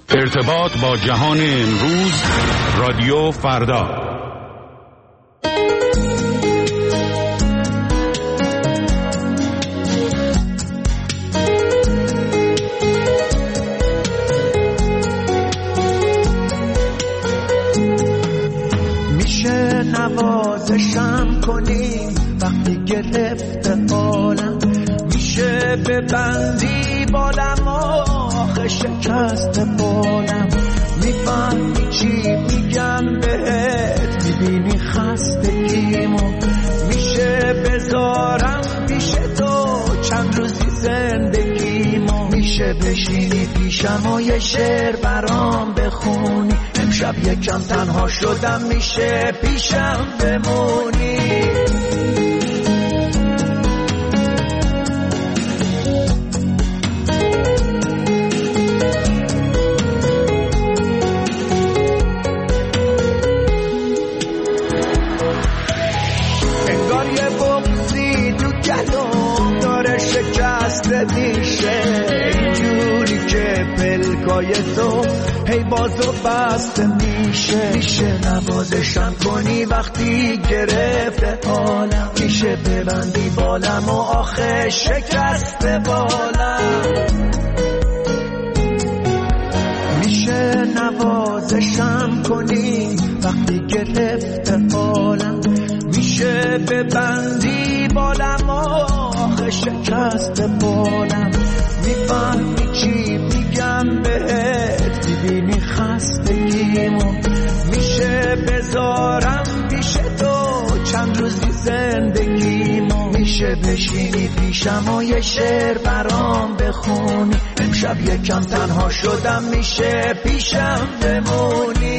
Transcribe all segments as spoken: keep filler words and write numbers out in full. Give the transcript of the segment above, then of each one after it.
ارتباط با جهان امروز، رادیو فردا. میشه نوازشم کنی وقتی گرفته حالم، میشه ببندی بالم آخه شکست بالم، میفهمی چی میگم بهت، میبینی خستگیمو، میشه بذارم پیش تو چند روزی زندگیمو، میشه بشینی پیشم و یه شعر برام بخونی، امشب یکم تنها شدم میشه پیشم بمونی. میشه اینجوری که پلکای تو هی بازو بسته میشه، میشه نوازشم کنی وقتی گرفته حالم، میشه ببندی بالم و آخه شکست بالم، میشه نوازشم کنی وقتی گرفته حالم، میشه ببندی بالم و آخه شکست بالم، میفهمی چی میگم بهت، میبینی خستگیمو، میشه بذارم پیش تو چند روزی زندگیمو، میشه بشینی پیشم و یه شعر برام بخونی، امشب یکم تنها شدم میشه پیشم بمونی.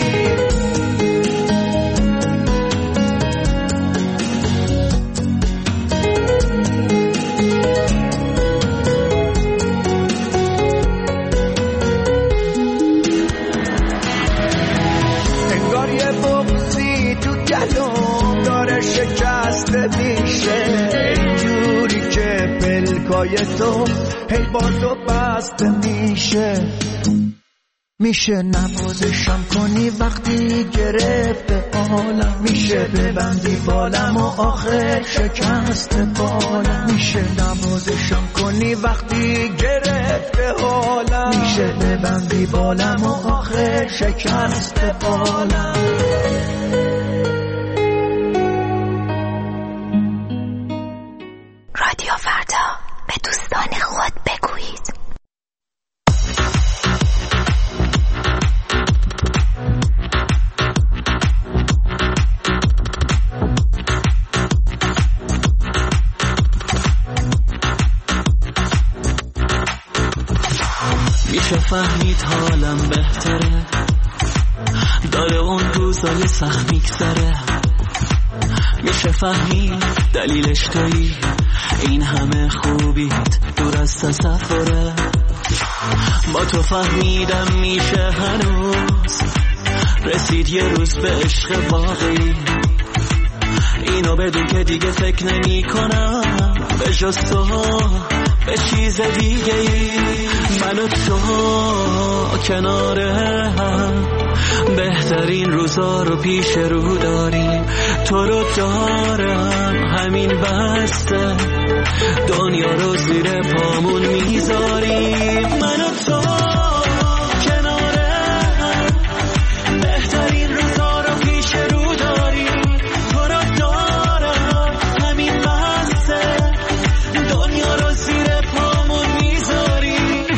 میشه اینجوری که پلکای تو هی بازو بسته میشه، میشه نوازشم کنی وقتی گرفته حالم، میشه ببندی بالم و آخر شکست بالم، میشه نوازشم کنی وقتی گرفته حالم، میشه ببندی بالم و آخر شکست بالم. رادیو فردا، به دوستان خود بگویید. میشه فهمید حالم بهتره، داره اون روزای سخت میگذره، میشه فهمید دلیلش تویی، این همه خوبیت دور از تصوره، با تو فهمیدم میشه هنوز رسید یه روز به عشق واقعی، اینو بدون که دیگه فکر نمی کنم به جز تو به چیز دیگه ای، من و تو کنار هم بهترین روزا رو پیش رو داریم، تو رو دارم همین بسته دنیا رو زیر پامون میذاریم، من و تو کنار هم بهترین روزا رو پیش رو داریم، تو رو دارم همین بسته دنیا رو زیر پامون میذاریم.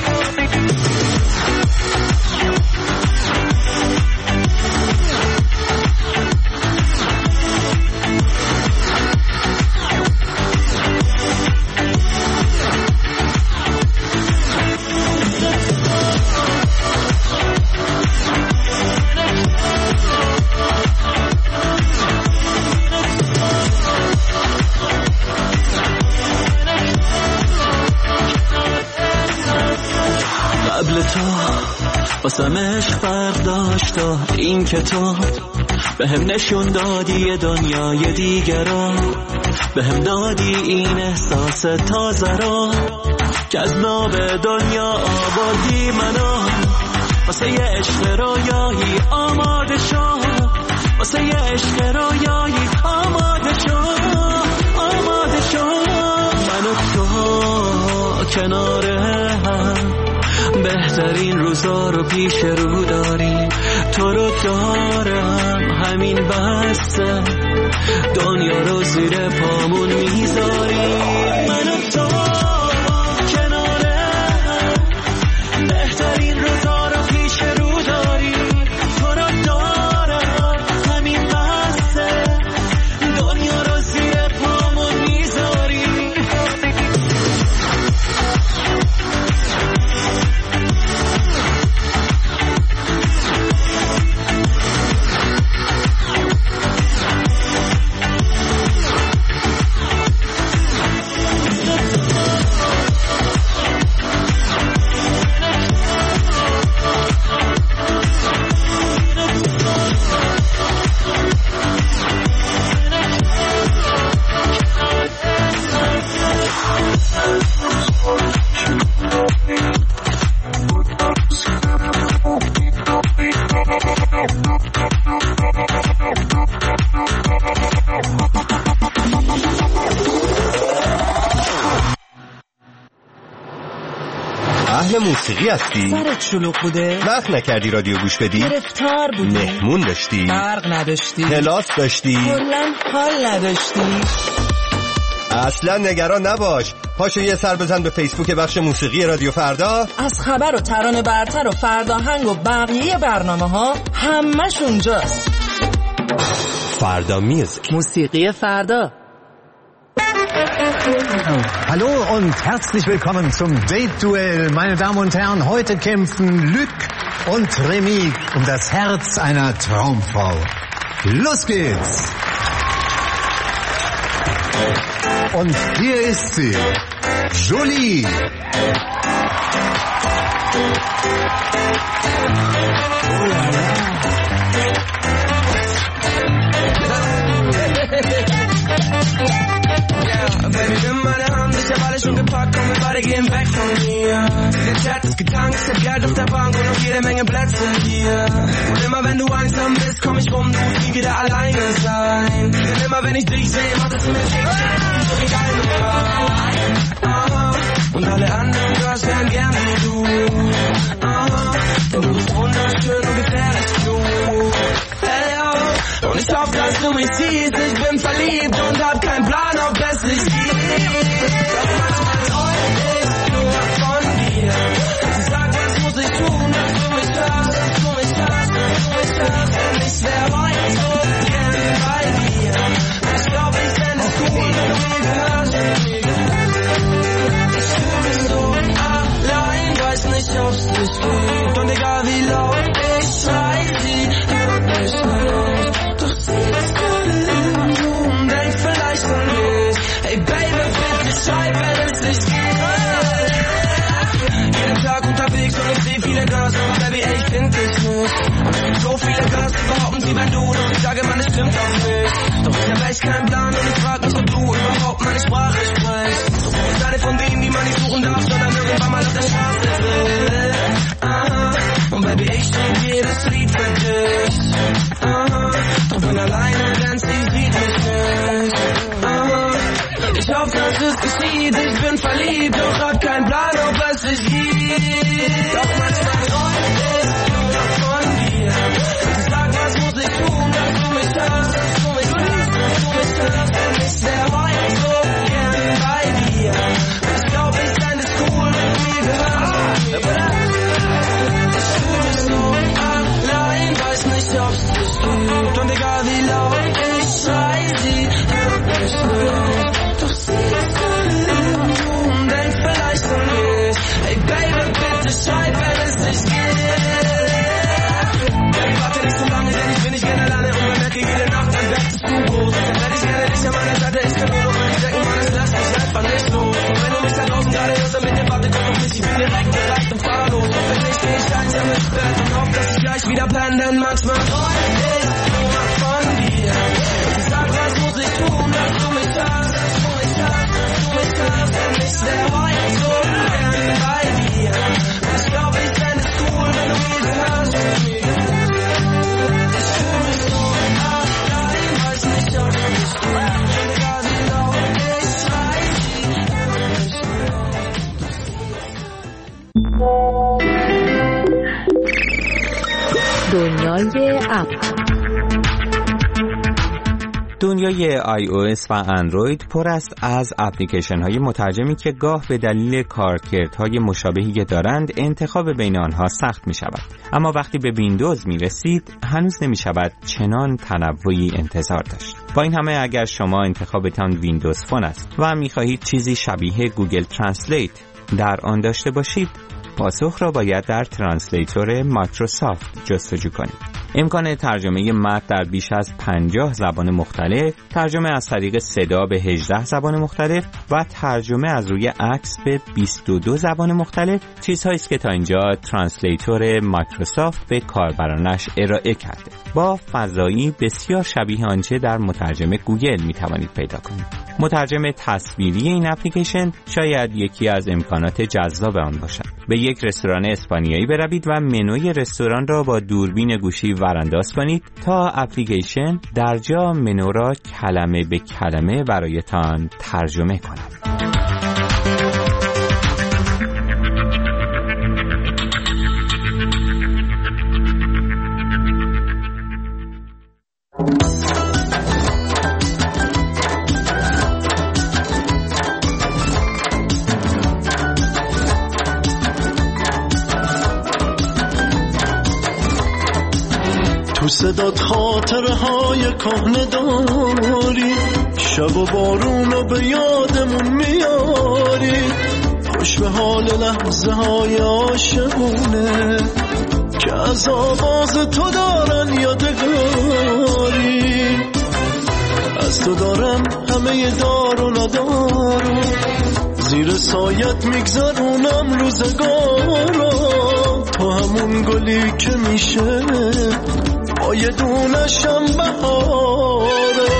قبل تو واسم عشق برداشتا، این که تو به هم نشون دادی دنیای دیگر رو، به هم دادی این احساس تازه رو که از ناب دنیا آوردی منو، واسه یه عشق رویایی آماده شو، واسه یه عشق رویایی آماده شو، آماده شو. من و تو کنار هم بهترین روزا رو پیش رو داریم، تو رو دارم همین بسته، دنیا رو زیر پامون میذاریم. من و تو کنار هم بهترین روزا رو پیش رو داریم، تو رو دارم همین بسته، دنیا رو زیر پامون میذاریم. اهل موسیقی هستی؟ سرت شلوغ بوده؟ وقت نکردی رادیو گوش بدی؟ گرفتار بودی؟ مهمون داشتی؟ برق نداشتی؟ کلاس داشتی؟ کلاً حال نداشتی؟ اصلا نگران نباش، پاشو یه سر بزن به فیسبوک بخش موسیقی رادیو فردا. از خبر و ترانه برتر و فرداهنگ و بقیه برنامه ها همش اونجاست. فردا میوزیک، موسیقی فردا. Hallo und herzlich willkommen zum Date-Duell. Meine Damen und Herren, heute kämpfen Luc und Remy um das Herz einer Traumfrau. Los geht's! Und hier ist sie, Jolie. Oh la la. Baby, nimm meine Hand, ich hab alles schon gepackt, komm, wir beide gehen weg von hier. Der Chat ist getankt, ich hab Geld auf der Bank und noch jede Menge Plätze hier. Und immer wenn du einsam bist, komm ich rum, du musst nie wieder alleine sein. Denn immer wenn ich dich sehe, macht es mir schick, so wie deine Frau. Und alle anderen Girls wären gern wie du. Denn du bist wunderschön und gefährlich klug. Hey, oh. Und ich hoffe, dass du mich siehst, ich bin verliebt und hab keinen Plan, ob es sich gibt. Doch manchmal träum ich nur von dir. Sie sagt, was muss ich tun, dass du mich hörst, dass du mich hörst, dass du mich hörst. Denn ich wär heute so gern bei dir. Ich glaub, ich fänd es cool, wenn du mir gehörst, wenn du mir gehörst. Ich fühl mich so allein, weiß nicht, ob's dich gibt. Und egal wie laut ich schrei, sie hört mich nicht. Doch sie ist gerade im Blumen, denk vielleicht an mich. Hey Baby, bitte schreib, wenn es nicht geht. Jeden Tag unterwegs und ich seh viele Girls, aber Baby, ey, ich find dich nicht. Und es gibt so viele Girls, die behaupten, sie wären du. Und ich sage, man, es stimmt auch nicht. Doch ich hab echt keinen Plan und ich frag mich, ob du überhaupt meine Sprache sprichst. So bin ich eine von denen, die man nicht suchen darf, sondern irgendwann mal auf der Straße trifft. Aha. Und Baby, ich schreib jedes Lied für dich. Aha. Doch bin alleine, denn sie sieht mich nicht. Aha. Ich hoffe, dass es geschieht, ich bin verliebt, doch hab keinen Plan, ob es sich gibt. Doch manchmal träum ich nur von dir. Sie sagt, was muss ich tun, dass du mich hörst, dass du mich liebst, dass du mich hörst. Denn ich wär heute so gern bei dir. Ich glaub, ich fänd es cool, wenn du mir gehörst. Ich fühl mich so allein, weiß nicht, ob's dich gibt. Und egal wie laut ich schrei, sie hört mich nicht. Doch sie ist gerade im Blumen, denk vielleicht an mich. Hey Baby, bitte schreib, wenn es nicht geht. Baby, warte nicht so lange, denn ich bin nicht gerne alleine. Und bemerke jede Nacht, dann werdest du groß. Dann werd ich gerne dich an meiner Seite, ich kann nur noch an dich denken, Mann, es lässt mich einfach nicht los. Und wenn du mich da draußen gerade hörst, dann bitte warte, komm auf mich, ich bin direkt bereit und fahr los. Und wenn nicht, geh ich einsam ins Bett und hoff, dass ich gleich wieder penne, denn manchmal träum ich nur von dir. Sie sagt, was muss ich tun, dass du mich hörst, dass du mich hörst, dass du mich hörst. Denn ich wär heute so gern bei dir. Ich glaub, ich fänd es cool, wenn du mir gehörst. دنیای اپ. دنیای آی او اس و اندروید پر است از اپلیکیشن های مترجمی که گاه به دلیل کارکردهای مشابهی که دارند انتخاب بین آنها سخت می شود. اما وقتی به ویندوز می رسید هنوز نمی شود چنان تنوعی انتظار داشت. با این همه اگر شما انتخابتان ویندوز فون است و می خواهید چیزی شبیه گوگل ترنسلیت در آن داشته باشید، پاسخ را باید در ترنسلیتور مایکروسافت جستجو کنید. امکان ترجمه متن در بیش از پنجاه زبان مختلف، ترجمه از طریق صدا به هجده زبان مختلف و ترجمه از روی عکس به بیست و دو زبان مختلف چیزهایی است که تا اینجا ترنسلیتور مایکروسافت به کاربرانش ارائه کرده. با فضایی بسیار شبیه آنچه در مترجم گوگل می توانید پیدا کنید. مترجم تصویری این اپلیکیشن شاید یکی از امکانات جذاب آن باشد. به یک رستوران اسپانیایی بروید و منوی رستوران را با دوربین گوشی ورانداز کنید تا اپلیکیشن در جا منو را کلمه به کلمه برایتان ترجمه کند. تو صدات خاطرهای کهنه داری، شب و بارونو به یادمون میاری، خوش به حال لحظه های عاشقونه که از آواز تو دارن یادگاری. از تو دارم همه دار و ندارو، زیر سایت میگذرونم روزگارو. تو همون گلی که میشه با یه دونشم بهارو.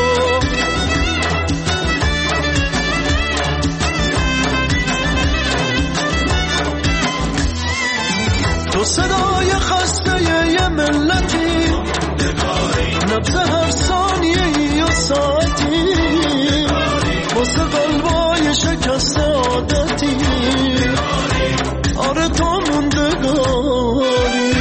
تو صدای خسته یه ملتی، نبض هر ثانیه و ساعتی، واسه قلبای شکسته عادتی، آره تو موندگاری.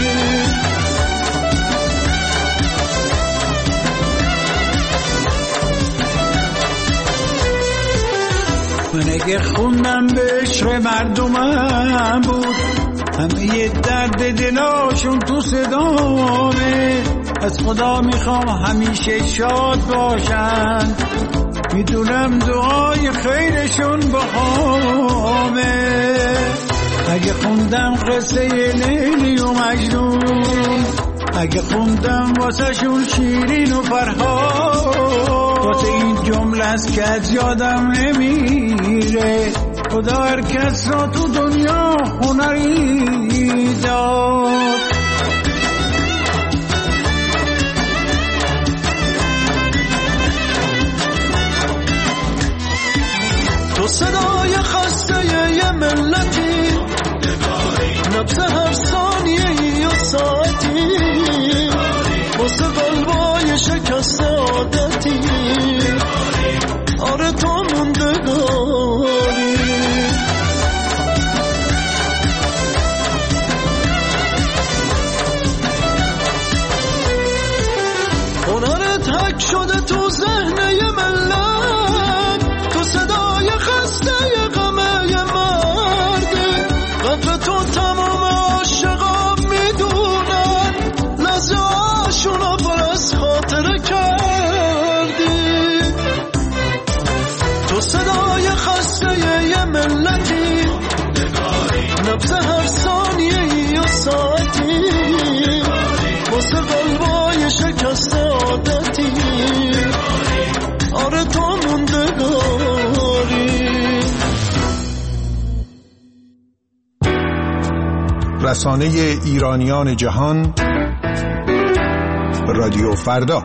من اگه خوندم به عشق مردمم بود، همه یه درد دلاشون تو صدامه. از خدا میخوام همیشه شاد باشن، میدونم دعای خیرشون بخوامه. اگه خوندم قصه لیلی و مجنون، اگه خوندم واسه شون شیرین و فرهاد، واسه این جمله است که از یادم نمیره. خدا هر کس را تو دنیا هنری داد. تو صدای خسته یه ملتی، نبض هر ثانیه و ساعتی، واسه قلبای شکسته عادتی، آره تو موندگاری. هنرت حک شده تو ذهن یه ملت، تو صدای خسته یه غمه یه مرده. قدر تو تمام عاشقا میدونن، لحظه هاشونو پر از خاطره کردی. تو صدای خسته یه ملتی، نبض هر ثانیه و ساعتی، واسه قلبای شکسته عادتی، آره تو موندگاری. رسانه ایرانیان جهان، رادیو فردا.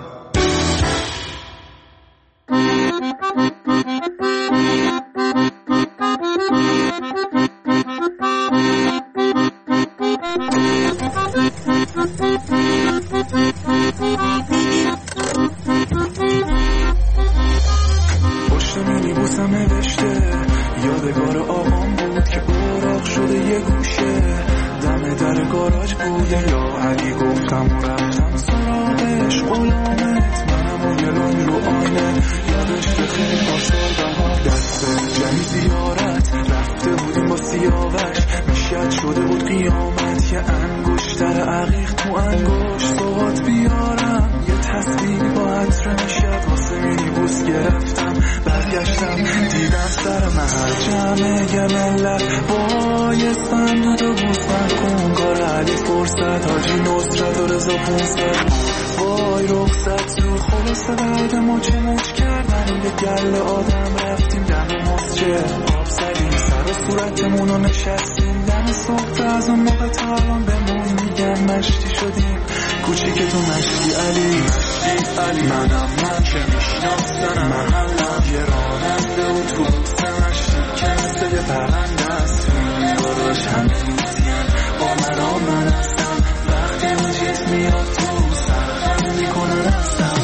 پشت مینی بوسم نوشته یادگار آقام بود که براق شده یه گوشه، دم در گاراژ هیچ بوده یا علی گفتم و رفتم سراغش غلامت منم و گلون رو آینه یادش بخیر پاسار بها دست جنی زیارت رفته بودیم با سیاوش میشد شده بود قیامت یه انگشتر عقیق تو انگشت صحبات بیارم یه تصویری با عطر میشد واسه مینی بوس گرفتم برگشتم دیدم سر محل جمعه گملت بایستم دو دو بوس من کار علی فرصت حاجی نصرت و رضا پونصد وای رخصت زود خلاصه بعد مچ مچ کردن به گل آدم رفتیم دم مسجد آب زدیم سر و صورتمونو نشستیم دم صبح از اون موقع تا الان بمون میگن مشتی شدیم کوچیک تو مشتی علی مشتی علی منم من که میشناسنم محلم یه راننده و توبوس مشتی که مثل یه پرنده است باراش همه میزین با من آمن هستم وقتی اون چیز میاد تو سرخم میکنن هستم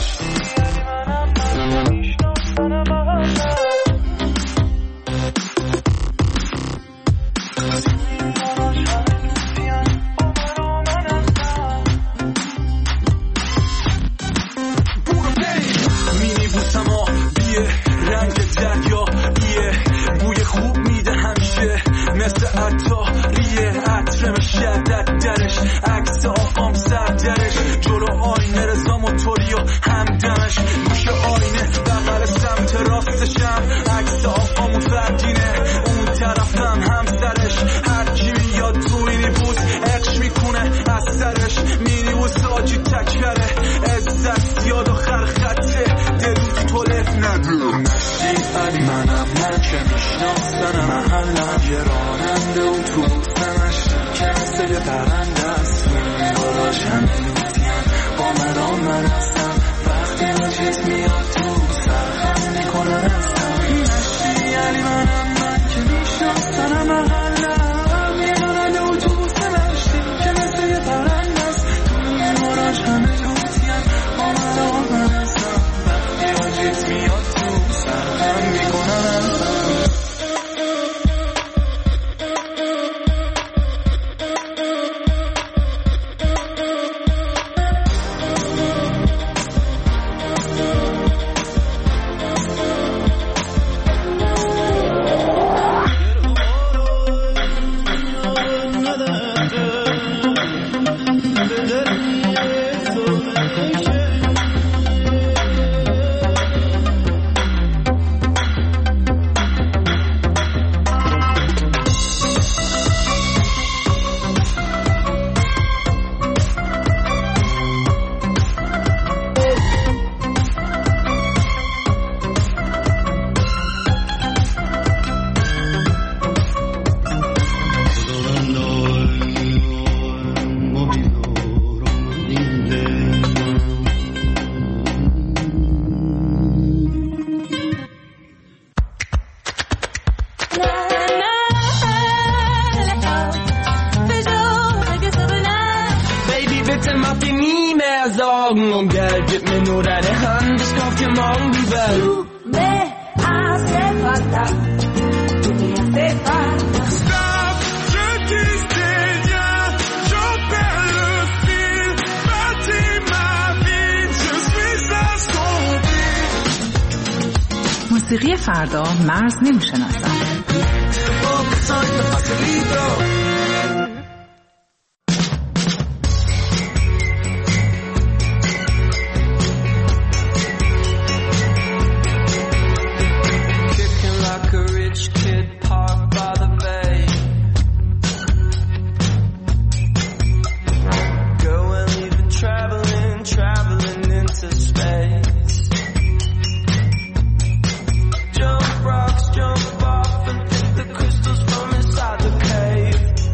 موسیقی فردا مرز نمی‌شناسد. Jump rocks, jump off and hit the crystals from inside the cave.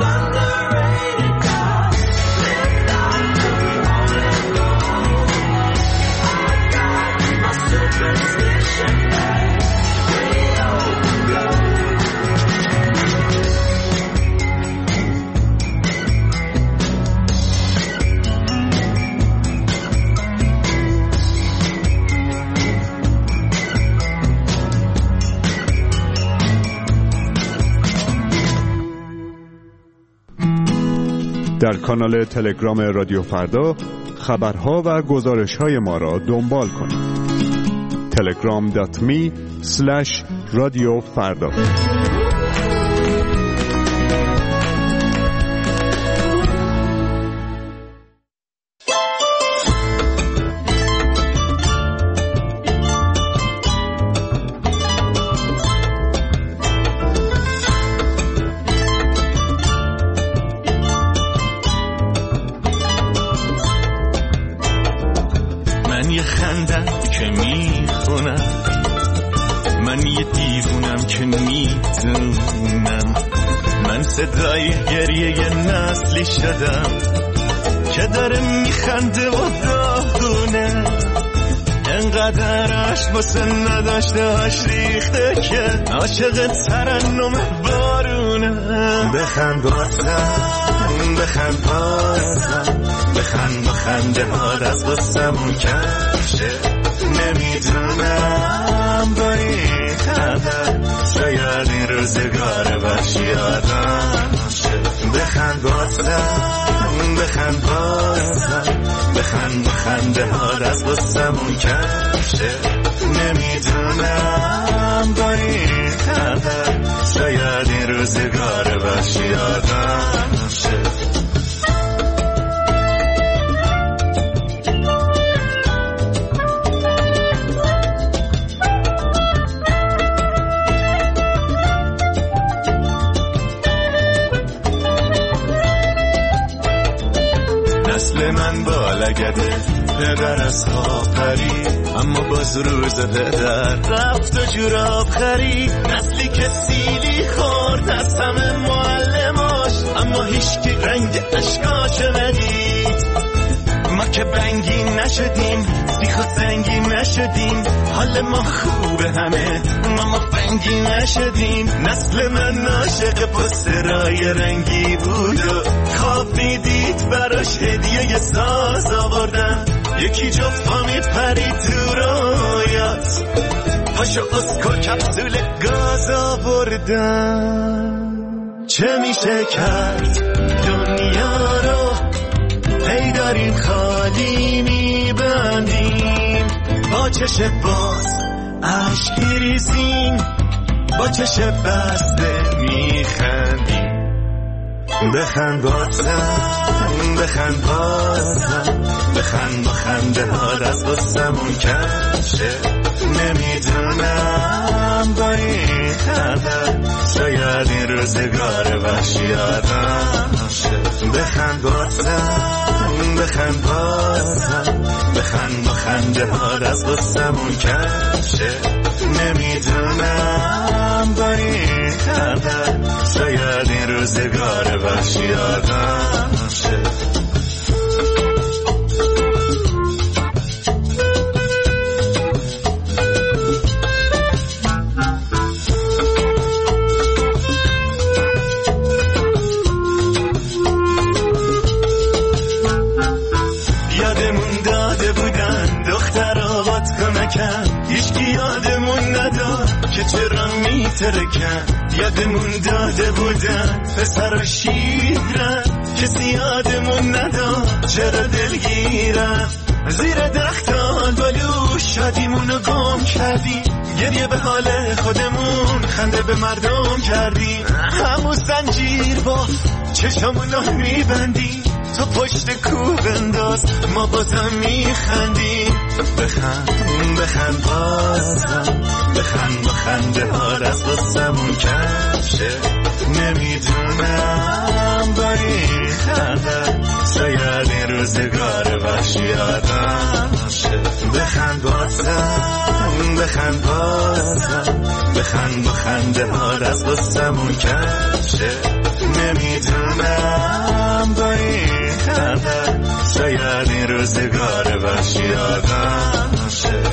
در کانال تلگرام رادیو فردا خبرها و گزارش‌های ما را دنبال کنید. تلگرام دات می اسلش رادیو فردا. صدای گریه نسلی شدم که داره میخنده و داغونه، انقدر عشق واسه نداشتهاش ریخته که عاشق ترنم بارونه. بخند بازم بخند بازم بخند بخنده هاد از غصمون کشه، نمیدونم با این خبر شاید این روزگار بخشی آدم شه. بخند بازم بخند بازم بخند بخنده هاد از غصمون کشه، نمیدونم با این خبر شاید این روزگار بخشی آدم شه. نسل من بالگده پدر از خواب پرید، اما باز روز پدر رفت و جوراب خرید. نسلی که سیلی خورد از همه معلماش، اما هیچ کی رنگ اشکاش ندید. ما که بنگی نشدیم سیخ و سنگی نشدیم، حال ما خوبه همه ما ما بنگی نشدیم. نسل من عاشق پسترای رنگی بود و خواب میدید براش هدیه ساز آوردن، یکی جفا میپرید تو رویات پاشو اسکو کپسول گاز آوردن. چه میشه کرد دنیا رو هی داریم خالی میبندیم، با چش باز عشق ریزیم، با چش بسته میخندیم. بخند بازم بخند بازم بخند بخنده هاد از غصمون کشه، نمیدونم با این خبر شاید این روزگار وحشی آدم شه. بخند بازم بخند بازم بخند بخنده هاد از غصمون کشه، نمیدونم با این خبر شاید این روزگار وحشی آدم شه. هیچکی یادمون نداد که چرا میترکن، یادمون داده بودن پسر و شیرن، کسی یادمون نداد چرا دلگیرن. زیر درختان بالو شادیمونو گم کردیم، گریه به حال خودمون خنده به مردم کردیم. همون زنجیر با چشمونو میبندیم، تو پشت کوه بنداز ما بازم میخندیم. بخند بخند بازم بخند بخنده هاد از غصمون کشه، نمیدونم با این خبر شاید این روزگار وحشی آدم شه. بخند بازم بخند بازم لبخند و خنده ها از قصمون کم شه. نمیدونم با این خنده شاید این روزگار وحشی آدم شه.